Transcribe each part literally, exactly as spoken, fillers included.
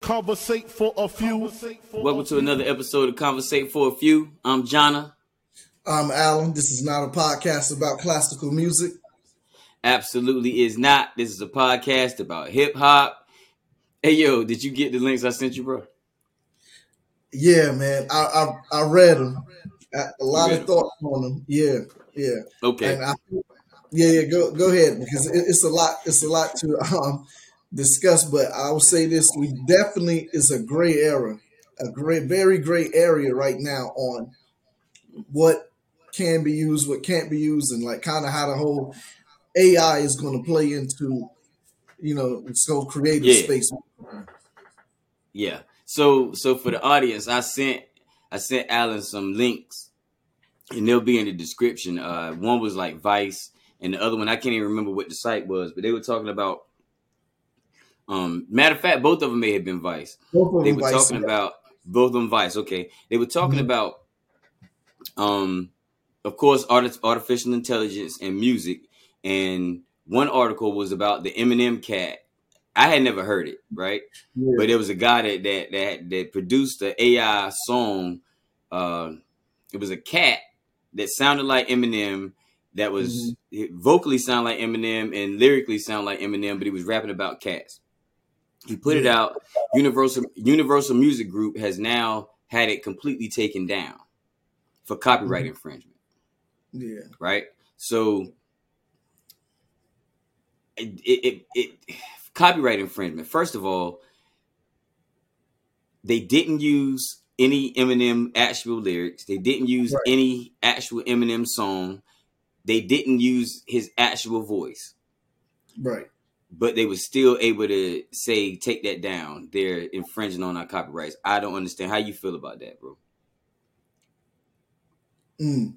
Conversate for a few. Welcome to another episode of Conversate for a Few. I'm Jonna. I'm Alan. This is not a podcast about classical music. Absolutely is not. This is a podcast about hip hop. Hey, yo, did you get the links I sent you, bro? Yeah, man. I I, I read them. I, a lot of them? thoughts on them. Yeah, yeah. Okay. And I, yeah, yeah. Go go ahead because it, it's a lot. It's a lot to um discuss. But I will say this: we definitely is a gray area, a great, very gray area right now on what can be used, what can't be used, and like kind of how the whole A I is going to play into, you know, so creative Yeah. space. Yeah. So so for the audience, I sent I sent Alan some links, and they'll be in the description. Uh, one was like Vice, and the other one I can't even remember what the site was, but they were talking about. Um, matter of fact, both of them may have been Vice. Both of They them were Vice, talking yeah. about both of them Vice. Okay, they were talking Mhm. about, um, of course, art, artificial intelligence and music. And one article was about the Eminem cat. I had never heard it, right? Yeah. But there was a guy that that that, that produced the A I song. Uh, it was a cat that sounded like Eminem. That was it vocally sound like Eminem and lyrically sound like Eminem, but he was rapping about cats. He put it Yeah. out. Universal Universal Music Group has now had it completely taken down for copyright Mhm. infringement. Yeah. Right? So it, it, it, it copyright infringement. First of all, they didn't use any Eminem actual lyrics. They didn't use Right. any actual Eminem song. They didn't use his actual voice. Right. But they were still able to say, take that down. They're infringing on our copyrights. I don't understand. How you feel about that, bro? Mm.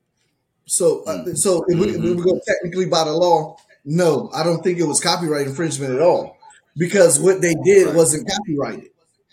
So, uh, Mm. so if we, if we Mhm. go technically by the law, no, I don't think it was copyright infringement at all because what they did Right. wasn't copyrighted.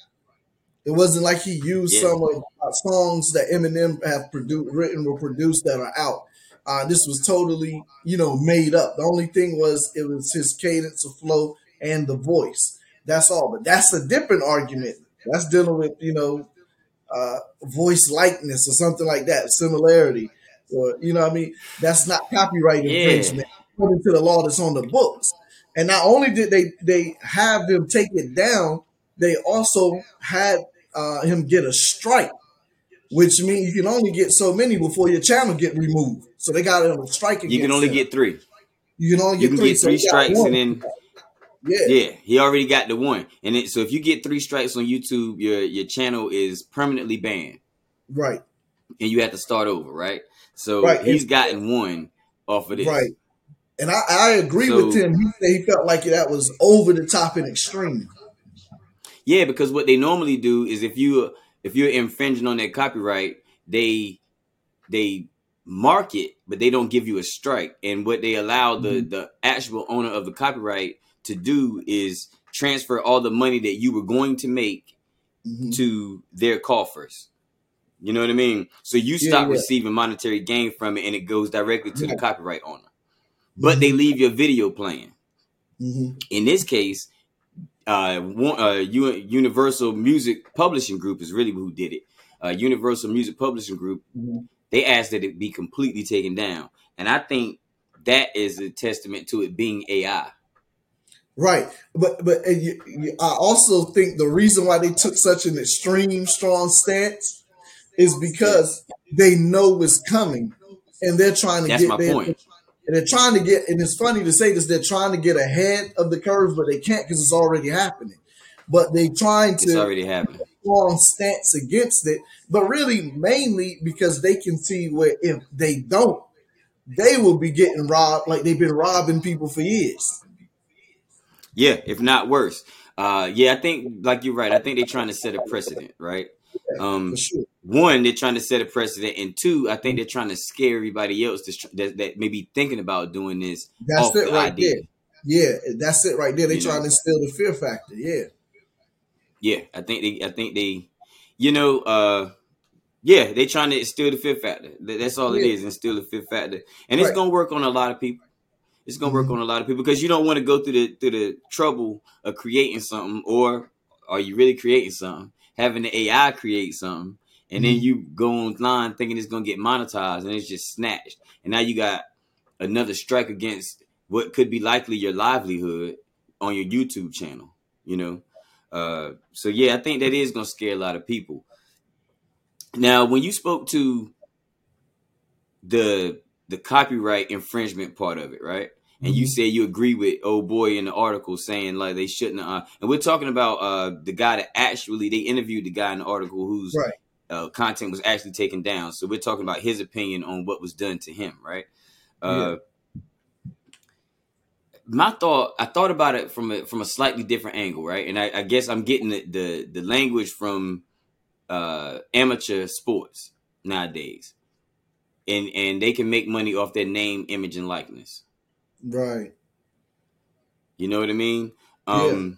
It wasn't like he used Yeah. some of uh, songs that Eminem have produced, written or produced that are out. Uh, this was totally, you know, made up. The only thing was it was his cadence of flow and the voice. That's all. But that's a different argument. That's dealing with, you know, uh, voice likeness or something like that, similarity, or you know what I mean. That's not copyright Yeah. infringement according to the law that's on the books. And not only did they they have them take it down, they also had uh, him get a strike, which means you can only get so many before your channel get removed. So they got him a strike against You can only him. get three. You can only You get can three. get So three he got strikes one. and then Yeah. yeah, he already got the one. And it, so if you get three strikes on YouTube, your your channel is permanently banned. Right. And you have to start over, right? So Right. he's And- gotten one off of this. Right. And I, I agree So- with him. He said he felt like that was over the top and extreme. Yeah, because what they normally do is if you if you're infringing on their copyright, they they mark it, but they don't give you a strike. And what they allow the Mhm. the actual owner of the copyright to do is transfer all the money that you were going to make Mhm. to their coffers. You know what I mean? So you Yeah, stop yeah. receiving monetary gain from it, and it goes directly to the Right. copyright owner. But they leave your video playing. hmm In this case, uh, one, uh, U- Universal Music Publishing Group is really who did it. Uh, Universal Music Publishing Group, hmm they asked that it be completely taken down, and I think that is a testament to it being A I. Right, but but uh, you, you, I also think the reason why they took such an extreme, strong stance is because they know it's coming, and they're trying to That's get my there. point. And they're trying to get, and it's funny to say this, they're trying to get ahead of the curve, but they can't because it's already happening. But they trying It's to already happening. strong stance against it, but really mainly because they can see where if they don't, they will be getting robbed like they've been robbing people for years. Yeah, if not worse. Uh, yeah, I think like you're right. I think they're trying to set a precedent, right? Um, For sure. One, they're trying to set a precedent, and two, I think they're trying to scare everybody else to, that, that may be thinking about doing this That's off it the right idea. there. Yeah, that's it right there. They You trying know? to instill the fear factor. Yeah. Yeah, I think they, I think they, you know, uh, yeah, they trying to instill the fear factor. That- That's all it Yeah. is, instill the fear factor, and it's Right. gonna work on a lot of people. It's gonna work Mhm. on a lot of people because you don't want to go through the through the trouble of creating something or are you really creating something? Having the A I create something, and mm-hmm. then you go online thinking it's gonna get monetized, and it's just snatched. And now you got another strike against what could be likely your livelihood on your YouTube channel. You know, uh, so yeah, I think that is gonna scare a lot of people. Now, when you spoke to the the copyright infringement part of it, right? And you say you agree with old boy in the article saying like they shouldn't. Uh, and we're talking about uh, the guy that actually they interviewed the guy in the article whose right. uh, content was actually taken down. So we're talking about his opinion on what was done to him, right? Uh, yeah. My thought, I thought about it from a from a slightly different angle, right? And I, I guess I'm getting the, the the language from uh, amateur sports nowadays, and and they can make money off their name, image, and likeness. Right. You know what I mean? Um,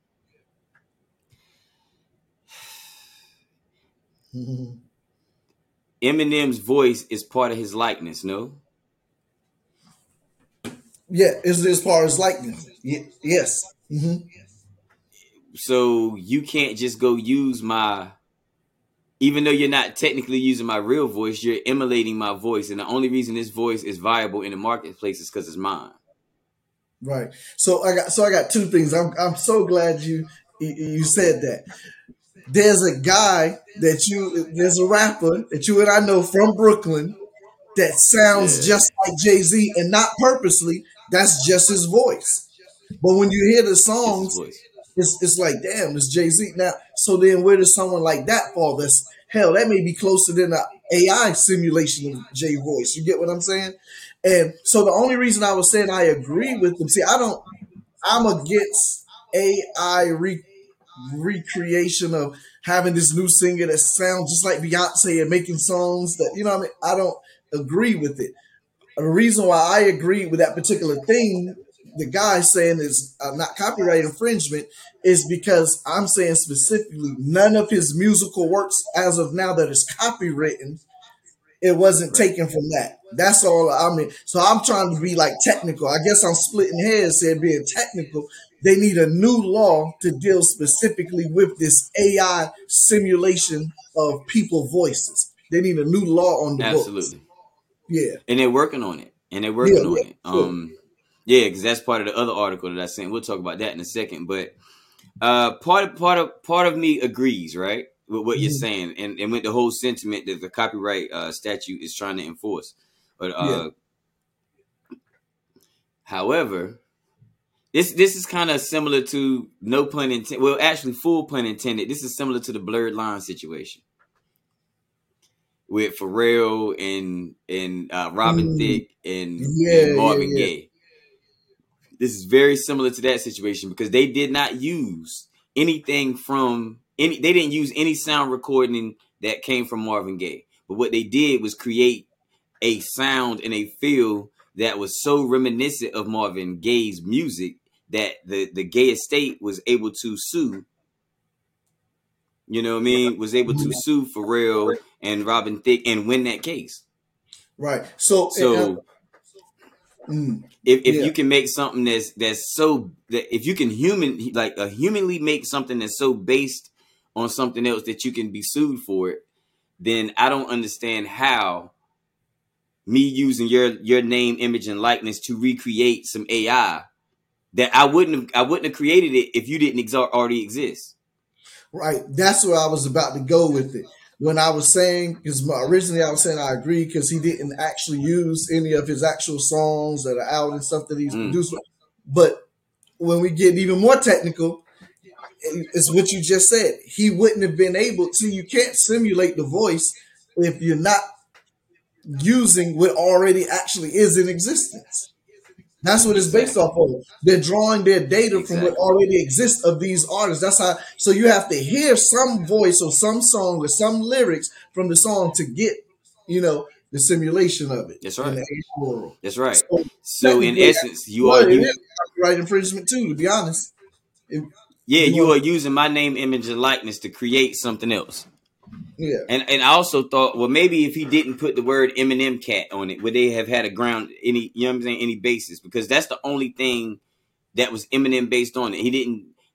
yeah. Eminem's voice is part of his likeness, no? Yeah, it's as part of his likeness. Y- yes. Mm-hmm. So you can't just go use my, even though you're not technically using my real voice, you're emulating my voice. And the only reason this voice is viable in the marketplace is because it's mine. Right. So I got so I got two things. I'm I'm so glad you you said that. There's a guy that you there's a rapper that you and I know from Brooklyn that sounds yeah. just like Jay-Z, and not purposely. That's just his voice. But when you hear the songs, it's it's like, damn, it's Jay-Z. Now, so then where does someone like that fall? That's hell, that may be closer than an A I simulation of Jay voice. You get what I'm saying? And so the only reason I was saying I agree with them, see, I don't, I'm against A I re, recreation of having this new singer that sounds just like Beyonce and making songs that, you know what I mean? I don't agree with it. The reason why I agree with that particular thing, the guy saying is uh, not copyright infringement, is because I'm saying specifically none of his musical works as of now that is copywritten, it wasn't right. taken from that. That's all I mean. So I'm trying to be like technical. I guess I'm splitting hairs saying being technical. They need a new law to deal specifically with this A I simulation of people voices. They need a new law on the Absolutely. books. Yeah. And they're working on it. And they're working yeah, on yeah, it. Um, sure. Yeah, because that's part of the other article that I sent. We'll talk about that in a second. But uh, part of part of part of me agrees, right, with what mm-hmm. you're saying, and, and with the whole sentiment that the copyright uh, statute is trying to enforce. But uh, yeah. however, this this is kind of similar to no pun intended. Well, actually, full pun intended. This is similar to the blurred line situation with Pharrell and and uh, Robin mm. Thicke and, yeah, and Marvin yeah, yeah. Gaye. This is very similar to that situation because they did not use anything from any. They didn't use any sound recording that came from Marvin Gaye. But what they did was create a sound and a feel that was so reminiscent of Marvin Gaye's music that the the Gaye estate was able to sue. You know what I mean? Was able to sue Pharrell and Robin Thicke and win that case. Right. So, so uh, mm, if if yeah. you can make something that's that's so that if you can human like a humanly make something that's so based on something else that you can be sued for it, then I don't understand how me using your your name, image, and likeness to recreate some A I that I wouldn't have I wouldn't have created it if you didn't ex- already exist. Right. That's where I was about to go with it. When I was saying, because originally I was saying I agree because he didn't actually use any of his actual songs that are out and stuff that he's mm. produced. But when we get even more technical, it's what you just said. He wouldn't have been able to. You can't simulate the voice if you're not using what already actually is in existence. That's what it's based exactly. off of. They're drawing their data exactly. from what already exists of these artists. That's how. So you have to hear some voice or some song or some lyrics from the song to get, you know, the simulation of it. That's right. In the world. That's right. So, so in essence, you are you copyright infringement too. To be honest. If, yeah, you, you are using my name, image, and likeness to create something else. Yeah. And and I also thought, well, maybe if he didn't put the word Eminem Cat on it, would they have had a ground any you know what I'm saying, any basis? Because that's the only thing that was Eminem based on it. He didn't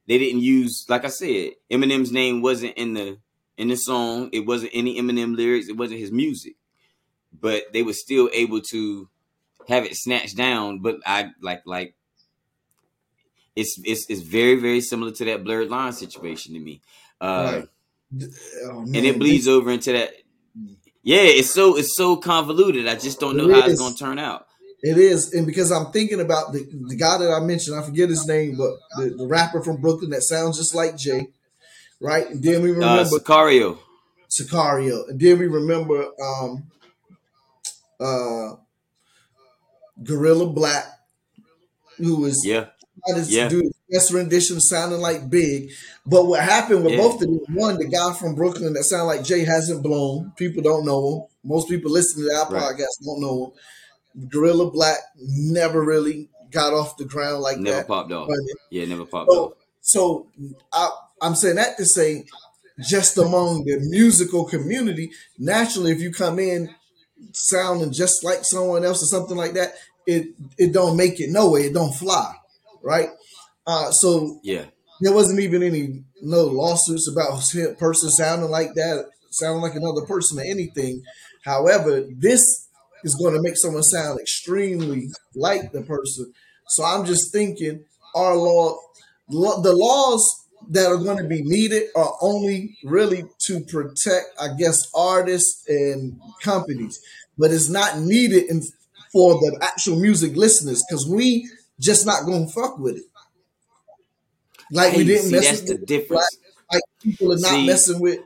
they didn't use, like I said, Eminem's name wasn't in the in the song. It wasn't any Eminem lyrics. It wasn't his music, but they were still able to have it snatched down. But I like like it's it's it's very very similar to that Blurred Line situation to me, uh, right. Oh, man. and it bleeds over into that. Yeah, it's so it's so convoluted. I just don't know It how is. it's gonna turn out. It is, and because I'm thinking about the, the guy that I mentioned, I forget his name, but the, the rapper from Brooklyn that sounds just like Jay, right? And then we remember Uh, Sicario. Sicario, and then we remember um, uh, Gorilla Black, who was Yeah, trying to yeah, do his best rendition, sounding like Big. But what happened with Yeah. both of them? One, the guy from Brooklyn that sounded like Jay hasn't blown. People don't know him. Most people listening to our Right. podcast don't know him. Gorilla Black never really got off the ground like never that. popped off. But- Yeah, never popped So, off. so I, I'm saying that to say, just among the musical community, naturally, if you come in sounding just like someone else or something like that, it it don't make it no way. It don't fly, right? Uh, so Yeah, there wasn't even any no lawsuits about a person sounding like that, sounding like another person or anything. However, this is going to make someone sound extremely like the person. So I'm just thinking, our law, lo- the laws that are going to be needed are only really to protect, I guess, artists and companies, but it's not needed in, for the actual music listeners because we just not going to fuck with it. Like we Hey, didn't see, mess that's with the it, difference. like, like people are not See- messing with.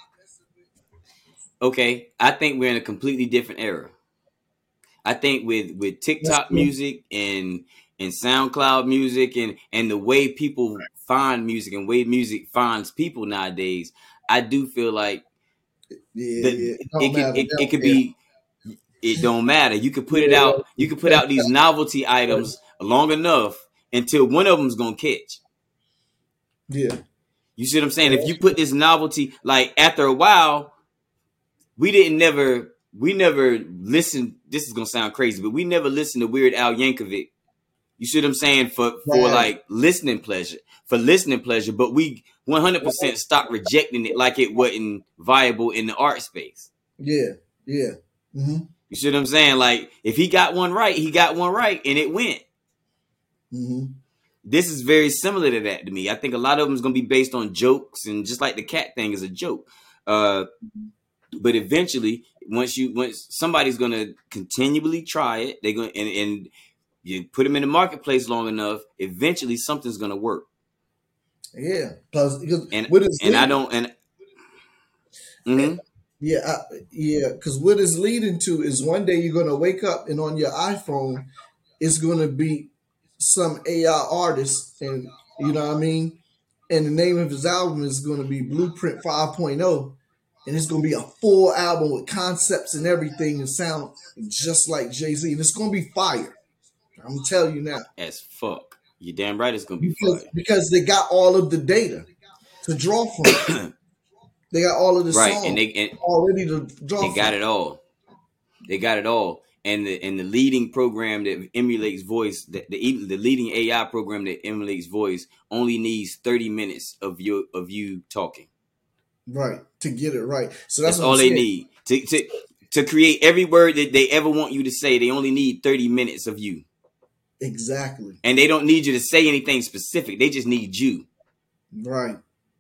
Okay, I think we're in a completely different era. I think with with TikTok true. music and and SoundCloud music and and the way people find music and way music finds people nowadays, I do feel like Yeah, the, yeah. it, don't it, matter. it, They it could don't care. be it don't matter. You could put it Yeah. out. You could put out these novelty items long enough until one of them's gonna catch. Yeah, You see what I'm saying? If you put this novelty, like after a while, we didn't never, we never listened. This is gonna sound crazy, but we never listened to Weird Al Yankovic. You see what I'm saying? For for Right. like listening pleasure, for listening pleasure. But we one hundred percent stopped rejecting it like it wasn't viable in the art space. yeah, yeah. hmm You see what I'm saying? Like if he got one right, he got one right, and it went. hmm This is very similar to that to me. I think a lot of them is going to be based on jokes, and just like the cat thing is a joke. Uh, but eventually, once you once somebody's going to continually try it, they're going and, and you put them in the marketplace long enough. Eventually, something's going to work. Yeah. Plus, because And what is and I leading- don't and. Mhm. Yeah, I, yeah. Because what it's leading to is one day you're gonna wake up and on your iPhone, it's gonna be some A I artist, and you know what I mean. And the name of his album is gonna be Blueprint five point oh, and it's gonna be a full album with concepts and everything, and sound just like Jay-Z, and it's gonna be fire. I'm gonna tell you now. As fuck. You damn right it's gonna be Because, fire. because they got all of the data to draw from. They got all of the Right, songs and they and already to draw they from. got it all. They got it all. And the and the leading program that emulates voice, the, the the leading A I program that emulates voice only needs thirty minutes of your of you talking. Right, to get it right. So That's, that's, what all I'm they saying. need. To, to to create every word that they ever want you to say, they only need thirty minutes of you. Exactly. And they don't need you to say anything specific. They just need you. Right.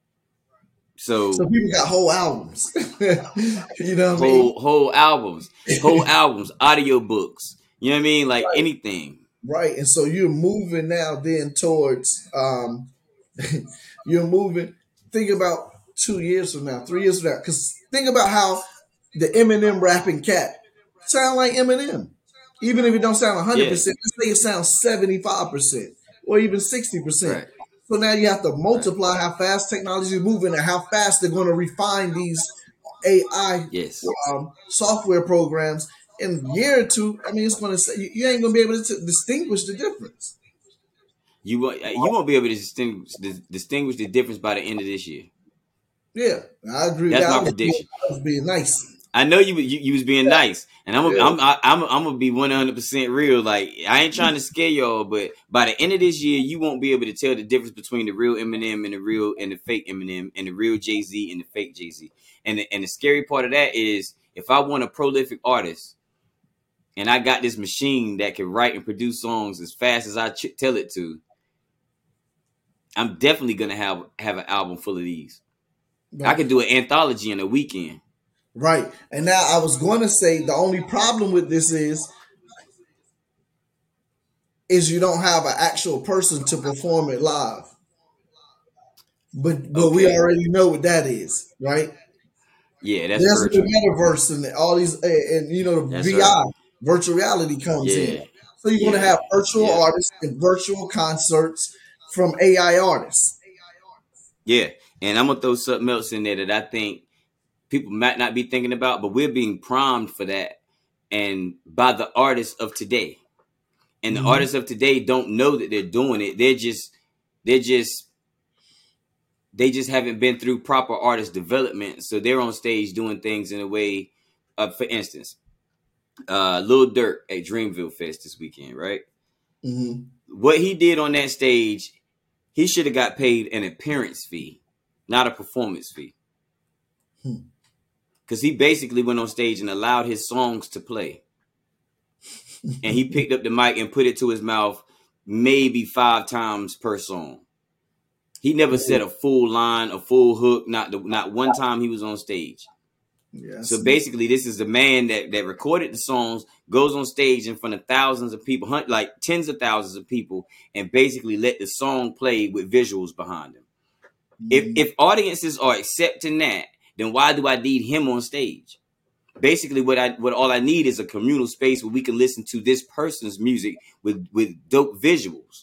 So, So people got whole albums. You know what I whole mean? whole albums, whole albums, audio books. You know what I mean? Like Right. anything. Right. And so you're moving now then towards um you're moving think about two years from now, three years from now. Because think about how the Eminem rapping cat sound like Eminem. Even if it don't sound one hundred percent, let's say it sounds seventy-five percent or even sixty percent. Right. So now you have to multiply how fast technology is moving and how fast they're going to refine these A I Yes. um, software programs in a year or two. I mean, it's going to say you, you ain't going to be able to distinguish the difference. You won't you won't be able to distinguish distinguish the difference by the end of this year. Yeah, I agree. That's that my was prediction. Being, that was being nice. I know you, you you was being nice, and I'm Yeah. I'm I'm I'm, I'm gonna be one hundred percent real. Like I ain't trying to scare y'all, but by the end of this year, you won't be able to tell the difference between the real Eminem and the real and the fake Eminem and the real Jay Z and the fake Jay Z. And the, and the scary part of that is, if I want a prolific artist, and I got this machine that can write and produce songs as fast as I ch- tell it to, I'm definitely gonna have have an album full of these. I Right. could do an anthology in a weekend. Right. And now I was going to say the only problem with this is is you don't have an actual person to perform it live. But but we Okay. already know what that is, right? Yeah, that's There's the virtual. metaverse and all these, and, and you know the That's V I, right. virtual reality comes in. Yeah. So you're going to Yeah. have virtual Yeah. artists and virtual concerts from A I artists. Yeah. And I'm gonna throw something else in there that I think people might not be thinking about, but we're being primed for that, and by the artists of today. And the Mhm. artists of today don't know that they're doing it. They're just they're just they just haven't been through proper artist development. So they're on stage doing things in a way, uh, for instance, uh Lil Durk at Dreamville Fest this weekend, right? Mhm. What he did on that stage, he should have got paid an appearance fee, not a performance fee. Hmm. Because he basically went on stage and allowed his songs to play. And he picked up the mic and put it to his mouth maybe five times per song. He never said a full line, a full hook, not the, not one time he was on stage. Yes. So basically, this is the man that, that recorded the songs, goes on stage in front of thousands of people, hun- like tens of thousands of people, and basically let the song play with visuals behind him. If Mhm. if audiences are accepting that, then why do I need him on stage? Basically, what I what all I need is a communal space where we can listen to this person's music with with dope visuals.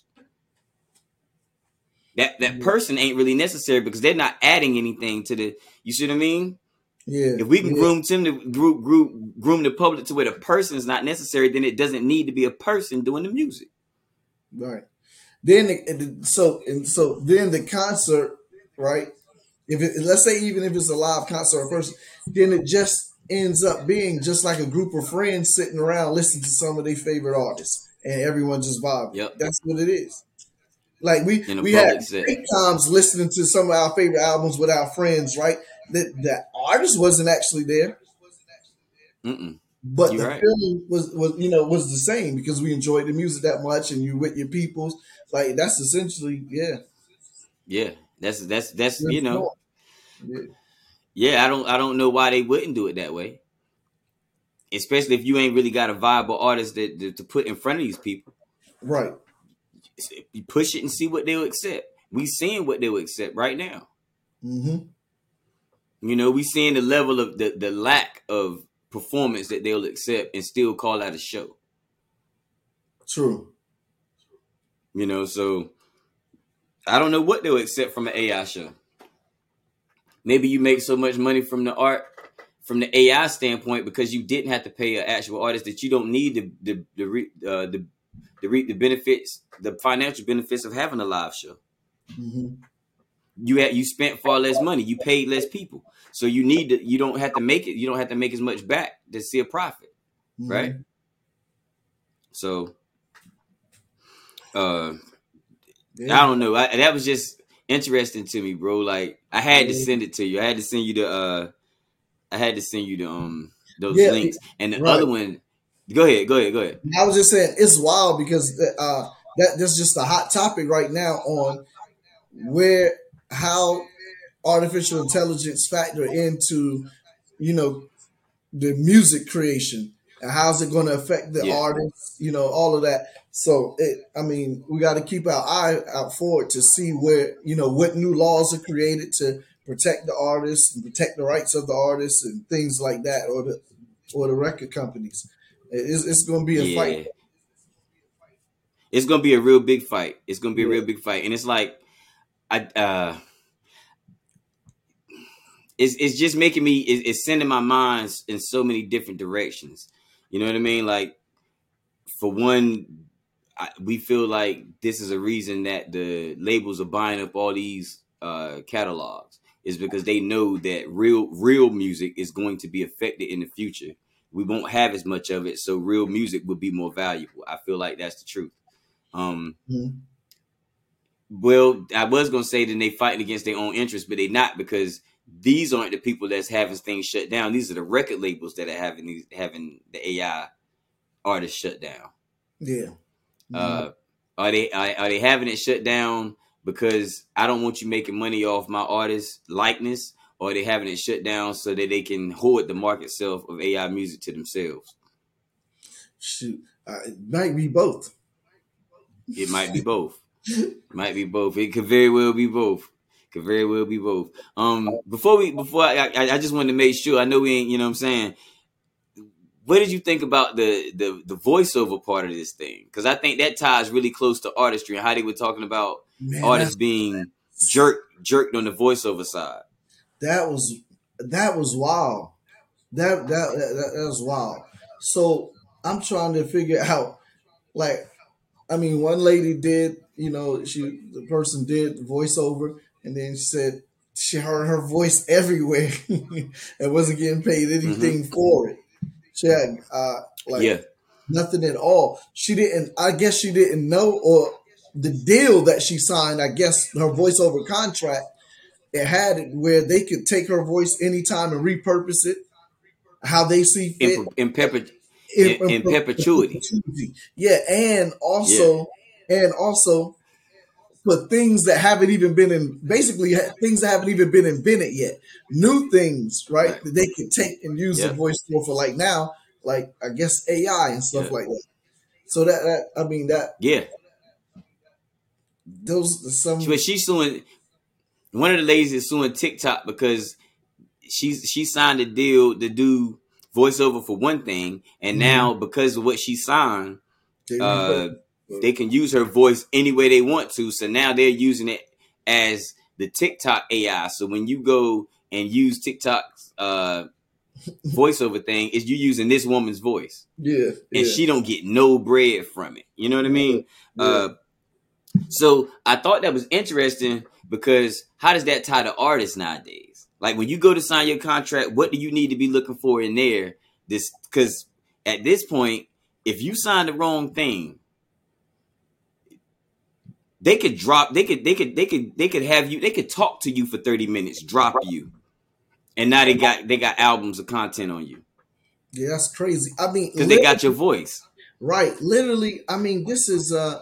That that person ain't really necessary because they're not adding anything to the. You see what I mean? Yeah. If we can Yeah. groom Tim to groom, groom, groom the public to where the person is not necessary, then it doesn't need to be a person doing the music. Right. Then the, so and so then the concert, right? If it, let's say even if it's a live concert or person, then it just ends up being just like a group of friends sitting around listening to some of their favorite artists, and everyone just vibing. Yep. That's what it is. Like we In a we had public setting. great times listening to some of our favorite albums with our friends, right? The the artist wasn't actually there, Mm-mm. but You're the right. feeling was was you know was the same because we enjoyed the music that much, and you with your peoples. Like that's essentially yeah. Yeah. That's that's that's That's you know. more. Yeah. Yeah, I don't I don't know why they wouldn't do it that way. Especially if you ain't really got a viable artist that, that to put in front of these people. Right. You push it and see what they'll accept. We seeing what they'll accept right now. Mm-hmm. You know, we seeing the level of the, the lack of performance that they'll accept and still call out a show. True. You know, so I don't know what they'll accept from an A I show. Maybe you make so much money from the art, from the A I standpoint, because you didn't have to pay an actual artist that you don't need the the the uh, the, the reap the benefits, the financial benefits of having a live show. Mm-hmm. You had you spent far less money, you paid less people, so you need to. You don't have to make it. You don't have to make as much back to see a profit, Mm-hmm. right? So, uh, Yeah. I don't know. I, that was just interesting to me, bro. Like I had to Yeah. send it to you. I had to send you the. Uh, I had to send you the um those Yeah, links, and the right. other one. Go ahead. Go ahead. Go ahead. I was just saying it's wild because uh, that that's just a hot topic right now on where how artificial intelligence factor into you know the music creation and how's it going to affect the Yeah. artists, you know, all of that. So it, I mean, we got to keep our eye out for it to see where you know what new laws are created to protect the artists and protect the rights of the artists and things like that, or the or the record companies. It's, it's going to be a fight. Yeah. It's gonna be a real big fight. It's gonna be a Yeah. real big fight, and it's like I. uh It's, it's just making me, it's, it's sending my minds in so many different directions. You know what I mean? Like, for one, I, we feel like this is a reason that the labels are buying up all these uh, catalogs. is because they know that real real music is going to be affected in the future. We won't have as much of it, so real music will be more valuable. I feel like that's the truth. Um, Mm-hmm. Well, I was gonna say that they fighting against their own interests, but they not, because these aren't the people that's having things shut down. These are the record labels that are having these having the A I artists shut down. Yeah. Mm-hmm. Uh, are they are, are they having it shut down because I don't want you making money off my artist likeness, or are they having it shut down so that they can hoard the market self of A I music to themselves? Shoot, uh, it might be both. It might be both. Might be both. It could very well be both. Could very well be both. Um, before we, before I, I, I just wanted to make sure. I know we ain't. You know what I'm saying. What did you think about the the the voiceover part of this thing? Because I think that ties really close to artistry and how they were talking about Man, artists being jerked jerked on the voiceover side. That was that was wild. That that that, that was wild. So I'm trying to figure out, like, I mean, one lady did, you know, she the person did the voiceover, and then she said she heard her voice everywhere and wasn't getting paid anything mm-hmm. for it. She had uh, like yeah. nothing at all. She didn't. I guess she didn't know, or the deal that she signed. I guess her voiceover contract, it had it where they could take her voice anytime and repurpose it how they see fit. In, in, perpet- in, in, in perpetuity. Yeah, and also, yeah. and also for things that haven't even been in, basically things that haven't even been invented yet. New things, right? right. That they can take and use yeah. the voice for, for like now, like I guess A I and stuff yeah. like that. So that, that, I mean that. Yeah. Those some. But she's suing. One of the ladies is suing TikTok because she's she signed a deal to do voiceover for one thing, and mm-hmm. now because of what she signed, uh, they can use her voice any way they want to. So now they're using it as the TikTok A I. So when you go and use TikTok's uh, voiceover thing, is you using this woman's voice, yeah, and yeah. she don't get no bread from it. You know what I mean? Yeah. Uh, so I thought that was interesting because how does that tie to artists nowadays? Like when you go to sign your contract, what do you need to be looking for in there? This because at this point, if you sign the wrong thing, they could drop. They could. They could. They could. They could have you. They could talk to you for thirty minutes, drop you, and now they got they got albums of content on you. Yeah, that's crazy. I mean, because they got your voice, right? Literally, I mean, this is uh,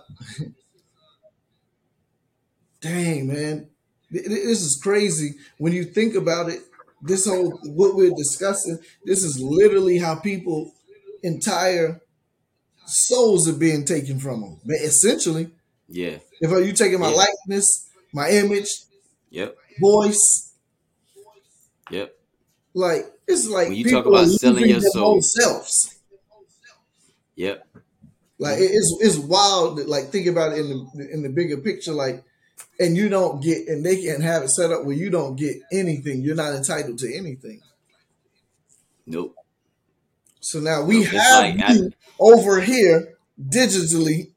dang man, this is crazy when you think about it. This whole what we're discussing. This is literally how people entire souls are being taken from them. But essentially, yeah. If you taking my yeah. likeness, my image, yep, voice, yep, like it's like when you talk about selling your soul, selves. Yep, like it's it's wild. That, like think about it in the in the bigger picture. Like, and you don't get, and they can have it set up where you don't get anything. You're not entitled to anything. Nope. So now we nope. have like, you I, over here digitally.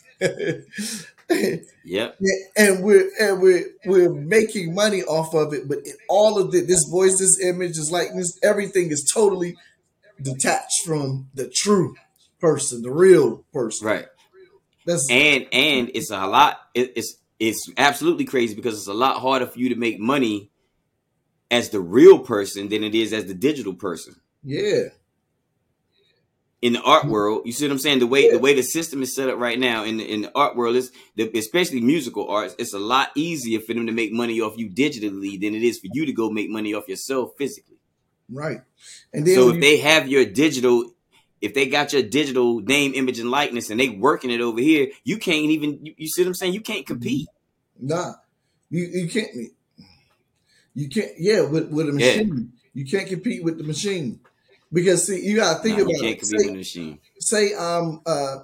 Yep. And we're and we're we're making money off of it, but it, all of the, this voice, this image, this likeness, everything is totally detached from the true person, the real person. Right. That's and and it's a lot. It, it's it's absolutely crazy because it's a lot harder for you to make money as the real person than it is as the digital person. Yeah. In the art world, you see what I'm saying? The way the way the system is set up right now in the, in the art world is, the, especially musical arts, it's a lot easier for them to make money off you digitally than it is for you to go make money off yourself physically. Right. And then so if you, they have your digital, if they got your digital name, image, and likeness, and they working it over here, you can't even. You, you see what I'm saying? You can't compete. Nah, you you can't. You can't. Yeah, with with a machine, yeah. You can't compete with the machine. Because see, you gotta think nah, about you can't it. Say, with the machine. Say um uh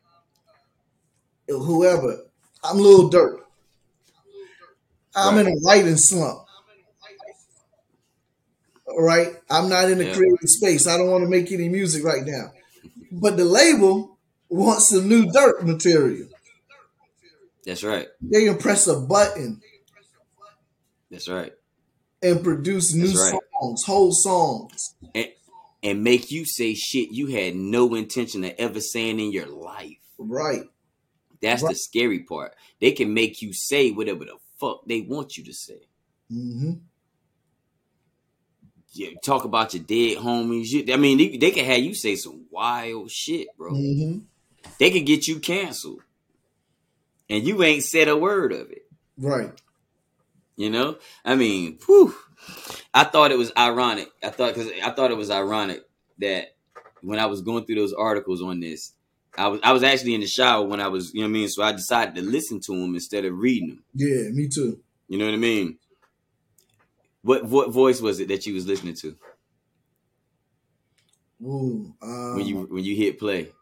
whoever, I'm Lil Durk. I'm right. in a writing slump. All right, I'm not in a yeah. creative space. I don't want to make any music right now. But the label wants some new Durk material. That's right. They can press a button. That's right. and produce new That's right. songs, whole songs. And, and make you say shit you had no intention of ever saying in your life. Right. That's right. the scary part. They can make you say whatever the fuck they want you to say. Mm-hmm. Yeah, talk about your dead homies. You, I mean, they, they can have you say some wild shit, bro. Mm-hmm. They can get you canceled. And you ain't said a word of it. Right. You know? I mean, whew. I thought it was ironic. I thought because I thought it was ironic that when I was going through those articles on this, I was I was actually in the shower when I was, you know what I mean? So I decided to listen to them instead of reading them. Yeah, me too. You know what I mean? What what voice was it that you was listening to? Ooh, um, when you when you hit play?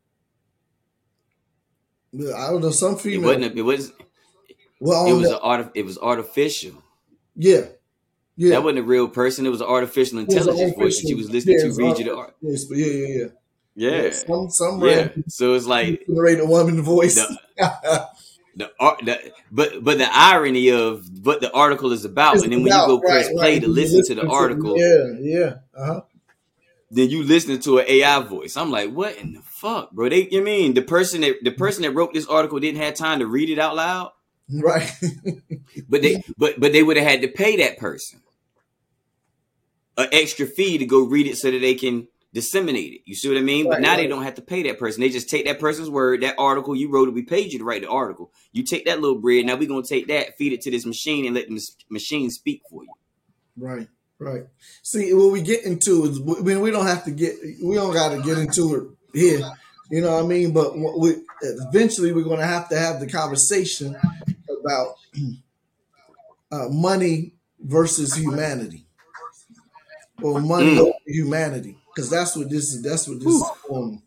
I don't know, some female. It wasn't. It was. Well, it was the, an art. It was artificial. Yeah, yeah. That wasn't a real person. It was an artificial intelligence artificial, voice that you was listening yeah, to read you the art. Yeah, yeah, yeah, yeah. yeah. Some some yeah. So it's like generate a woman voice. The, the art, the, but but the irony of what the article is about, it's and then when about, you go press right, play right. to listen to the to, article, yeah, yeah, uh-huh. Then you listen to an A I voice. I'm like, what in the fuck, bro? They, you mean the person that the person that wrote this article didn't have time to read it out loud, right? but they but but they would have had to pay that person an extra fee to go read it so that they can disseminate it. You see what I mean? Right, but now right. they don't have to pay that person. They just take that person's word, that article you wrote, we paid you to write the article. You take that little bread. Now we're going to take that, feed it to this machine and let the machine speak for you. Right, right. See, what we get into is, I mean, we don't have to get, we don't got to get into it here. You know what I mean? But we, eventually we're going to have to have the conversation about uh, money versus humanity. Or money mm. over humanity, because that's what this is. That's what this Oof. is on.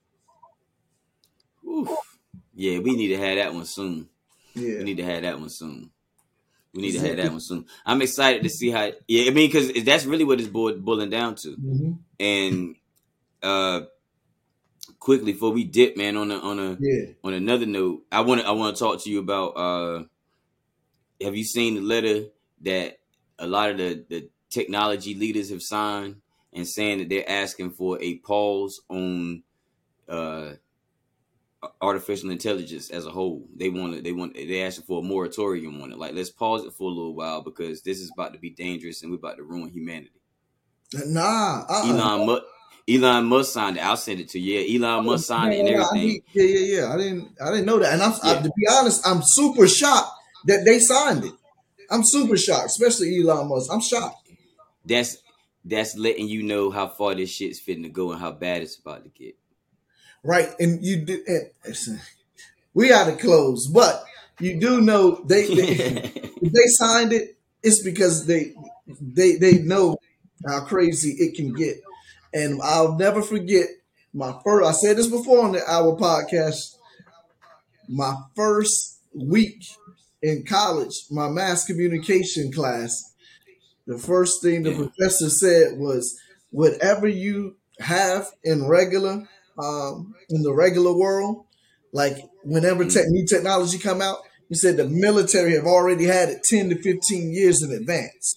Yeah, we need to have that one soon. Yeah, we need to have that one soon. We need to have that one soon. I'm excited to see how. Yeah, I mean, because that's really what it's boiling down to. Mm-hmm. And uh, quickly before we dip, man, on a on a yeah. on another note, I want to I want to talk to you about. Uh, have you seen the letter that a lot of the the technology leaders have signed and saying that they're asking for a pause on uh, artificial intelligence as a whole? They want to, they want, they're asking for a moratorium on it. Like, let's pause it for a little while because this is about to be dangerous and we're about to ruin humanity. Nah, uh-uh. Elon Musk, Elon Musk signed it. I'll send it to you. Yeah, Elon Musk signed it and everything. Yeah, yeah, yeah. I didn't, I didn't know that. And I'm, yeah. I, to be honest, I'm super shocked that they signed it. I'm super shocked, especially Elon Musk. I'm shocked. That's that's letting you know how far this shit's fitting to go and how bad it's about to get. Right, and you do. And we got to close, but you do know they they, if they signed it. It's because they they they know how crazy it can get, and I'll never forget my first. I said this before on the our podcast. My first week in college, my mass communication class. The first thing the yeah. professor said was, whatever you have in regular, um, in the regular world, like whenever te- new technology come out, he said the military have already had it ten to fifteen years in advance.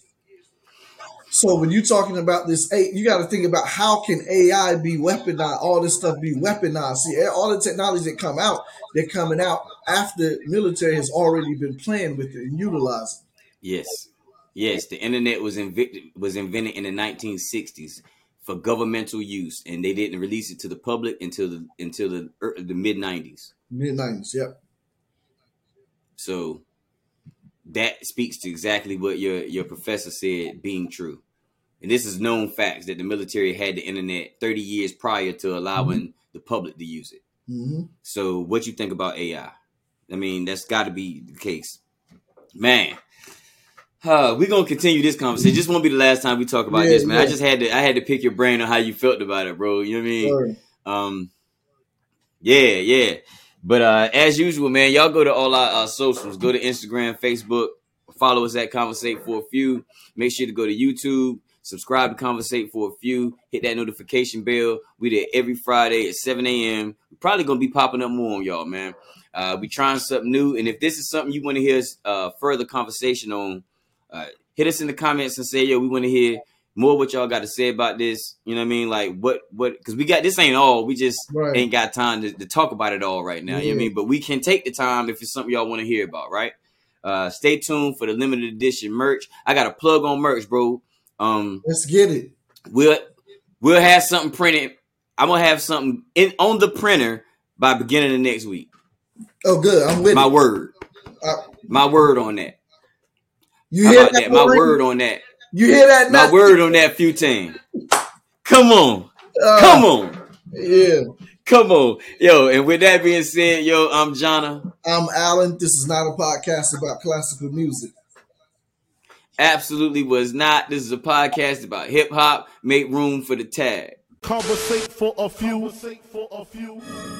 So when you're talking about this, you got to think about how can A I be weaponized, all this stuff be weaponized. See, all the technologies that come out, they're coming out after military has already been playing with it and utilizing it. Yes. Yes, the internet was invented was invented in the nineteen sixties for governmental use, and they didn't release it to the public until the until the the mid nineties. Mid nineties, yep. So that speaks to exactly what your your professor said being true, and this is known facts that the military had the internet thirty years prior to allowing mm-hmm. the public to use it. Mm-hmm. So, what you think about A I? I mean, that's got to be the case, man. Uh, we're gonna continue this conversation. This won't be the last time we talk about yeah, this, man. Yeah. I just had to I had to pick your brain on how you felt about it, bro. You know what I mean? Sure. Um Yeah, yeah. But uh as usual, man, y'all go to all our uh, socials. Go to Instagram, Facebook, follow us at Conversate for a Few. Make sure to go to YouTube, subscribe to Conversate for a Few, hit that notification bell. We there every Friday at seven a.m. We're probably gonna be popping up more on y'all, man. Uh we trying something new, and if this is something you want to hear uh further conversation on, Uh, hit us in the comments and say, yo, we want to hear more what y'all got to say about this. You know what I mean? Like what, what, because we got, this ain't all. We just right. ain't got time to, to talk about it all right now. Yeah. You know what I mean? But we can take the time if it's something y'all want to hear about, right? Uh, stay tuned for the limited edition merch. I got a plug on merch, bro. Um, Let's get it. We'll, we'll have something printed. I'm going to have something in on the printer by beginning of next week. Oh, good. I'm with My it. word. Uh, My word on that. You hear that? that? My word on that. You hear that? My now? word on that, Futane. Come on. Uh, Come on. Yeah. Come on. Yo, and with that being said, yo, I'm Jonna. I'm Alan. This is not a podcast about classical music. Absolutely was not. This is a podcast about hip hop. Make room for the tag. Conversate for a few. Conversate for a few.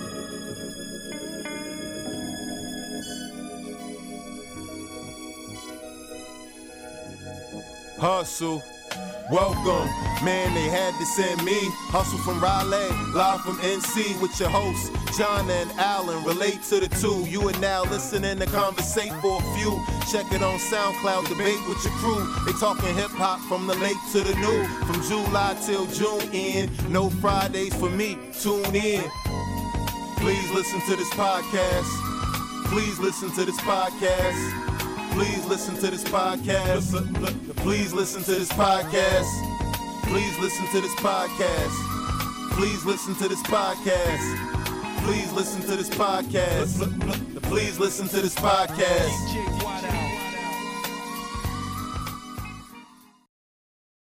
Hustle, welcome, man, they had to send me. Hustle from Raleigh, live from N C with your hosts, John and Alan. Relate to the two, you are now listening to Conversate for a few. Check it on SoundCloud, debate with your crew. They talking hip-hop from the late to the new. From July till June end, no Fridays for me, tune in. Please listen to this podcast. Please listen to this podcast. Please listen to this podcast. Please listen to this podcast. Please listen to this podcast. Please listen to this podcast. Please listen to this podcast. Please listen to this podcast.